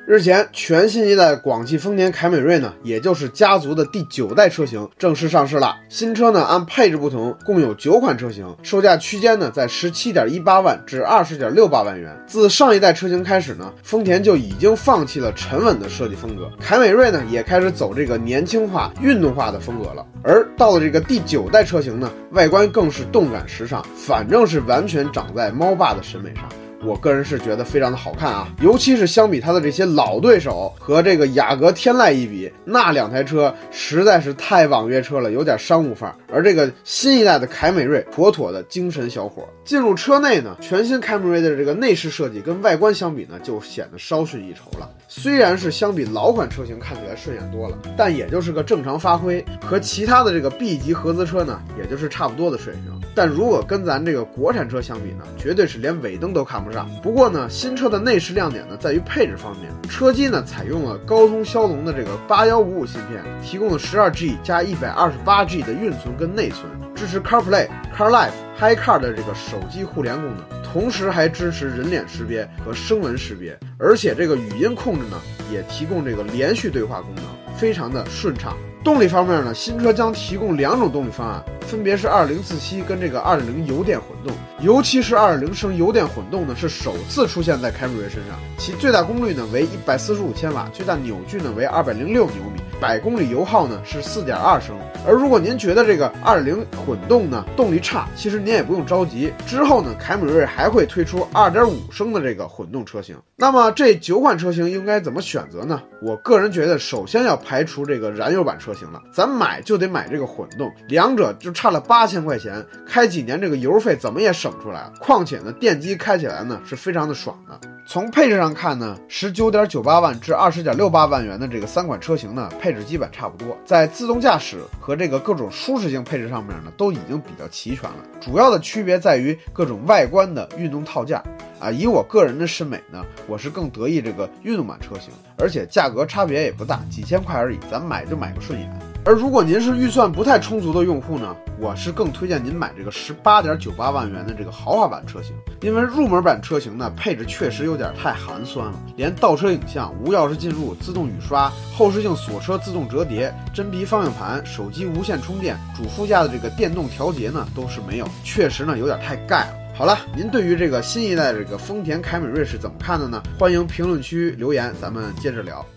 日前，全新一代广汽丰田凯美瑞呢，也就是家族的第9代车型正式上市了。新车呢，按配置不同，共有9款车型，售价区间呢在17.18万至20.68万元。自上一代车型开始呢，丰田就已经放弃了沉稳的设计风格，凯美瑞呢也开始走这个年轻化、运动化的风格了。而到了这个第9代车型呢，外观更是动感时尚，反正是完全长在猫爸的审美上。我个人是觉得非常的好看啊，尤其是相比它的这些老对手和这个雅阁天籁一比，那2台车实在是太网约车了，有点商务范儿。而这个新一代的凯美瑞妥妥的精神小伙。进入车内呢，全新凯美瑞的这个内饰设计跟外观相比呢，就显得稍逊一筹了。虽然是相比老款车型看起来顺眼多了，但也就是个正常发挥，和其他的这个 B 级合资车呢，也就是差不多的水平。但如果跟咱这个国产车相比呢，绝对是连尾灯都看不上。不过呢，新车的内饰亮点呢在于配置方面，车机呢采用了高通骁龙的这个8155芯片，提供了12G 加128G 的运存跟内存，支持 CarPlay、CarLife、HiCar 的这个手机互联功能，同时还支持人脸识别和声纹识别，而且这个语音控制呢也提供这个连续对话功能，非常的顺畅。动力方面呢，新车将提供2种动力方案，分别是2.0自吸跟这个2.0油电混动，尤其是2.0升油电混动呢是首次出现在凯美瑞身上，其最大功率呢为145千瓦，最大扭矩呢为206牛米，100公里油耗呢是4.2升。而如果您觉得这个2.0混动呢动力差，其实您也不用着急，之后呢凯美瑞还会推出2.5升的这个混动车型。那么这9款车型应该怎么选择呢？我个人觉得首先要排除这个燃油版车型了，咱买就得买这个混动，两者就差了8000块钱，开几年这个油费怎么也省出来了，况且呢电机开起来呢是非常的爽的。从配置上看呢，19.98万至20.68万元的这个3款车型呢，配置基本差不多，在自动驾驶和这个各种舒适性配置上面呢，都已经比较齐全了。主要的区别在于各种外观的运动套件啊，以我个人的审美呢，我是更得意这个运动版车型，而且价格差别也不大，几千块而已，咱买就买个顺眼。而如果您是预算不太充足的用户呢，我是更推荐您买这个18.98万元的这个豪华版车型，因为入门版车型呢配置确实有点太寒酸了，连倒车影像、无钥匙进入、自动雨刷、后视镜锁车自动折叠、真皮方向盘、手机无线充电、主副驾的这个电动调节呢都是没有，确实呢有点太盖了。好了，您对于这个新一代这个丰田凯美瑞是怎么看的呢？欢迎评论区留言，咱们接着聊。